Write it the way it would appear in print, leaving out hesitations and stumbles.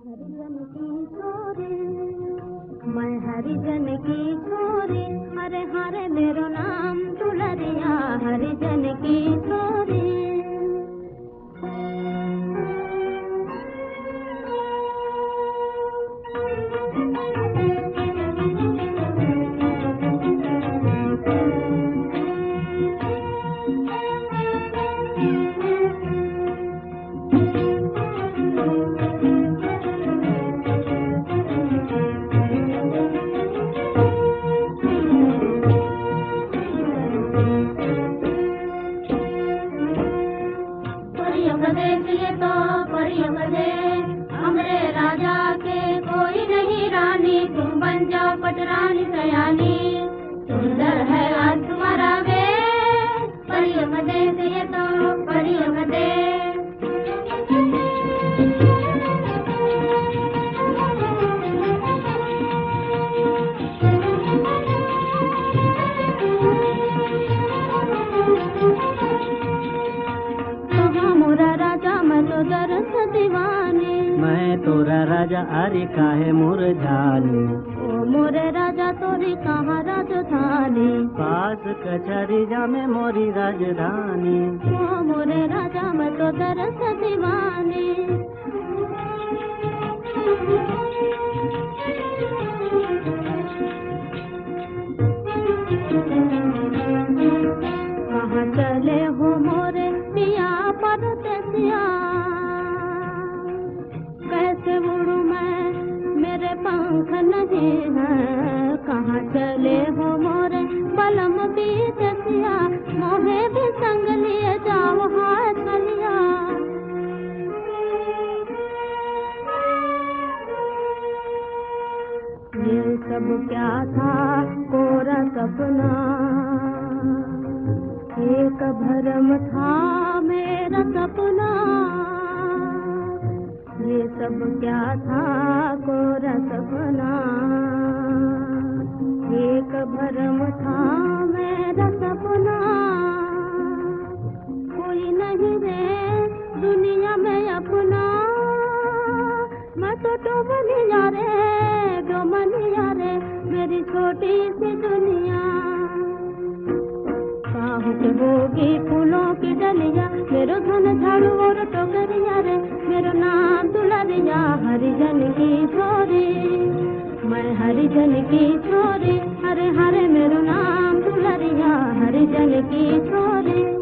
हरिजन की छोरी, मैं हरिजन की छोरी, हरे हरे मेरो नाम दुलरिया हरिजन की छोरी। ये तो परियों देश हमरे राजा के कोई नहीं रानी, तुम बन जाओ पटरानी सयानी, सुंदर है आज तुम्हारा वेश। परियों देश ये तो परियों देश। मैं तोरा राजा अरे काहे मुरझानी, ओ मोरे राजा तोरी कहाँ राजधानी, पास कचहरी जा में मोरी राजधानी। ओ मोरे राजा मैं तो दरस दीवानी। कहाँ चले हो मोरे पिया परदेसिया, कैसे उड़ूं मैं मेरे पंख नहीं है। कहाँ चले हो मोरे बलम बीतसिया, मोहे भी संग लिए जाओ हाथ चलिया। ये सब क्या था कोरा सपना, एक भरम था मेरा सपना। ये सब क्या था कोरा सपना, एक भरम था मेरा सपना। कोई नहीं रे दुनिया में अपना, मैं तो डोमनिया रे मेरी छोटी सी दुनिया। काहू के होगी फूलों की डलिया, मेरो धन झाड़ू और टोकरिया रे, मेरो नाम दुलरिया हरिजन की छोरी। मैं हरिजन की छोरी, हरे हरे मेरो नाम दुलरिया हरिजन की छोरी।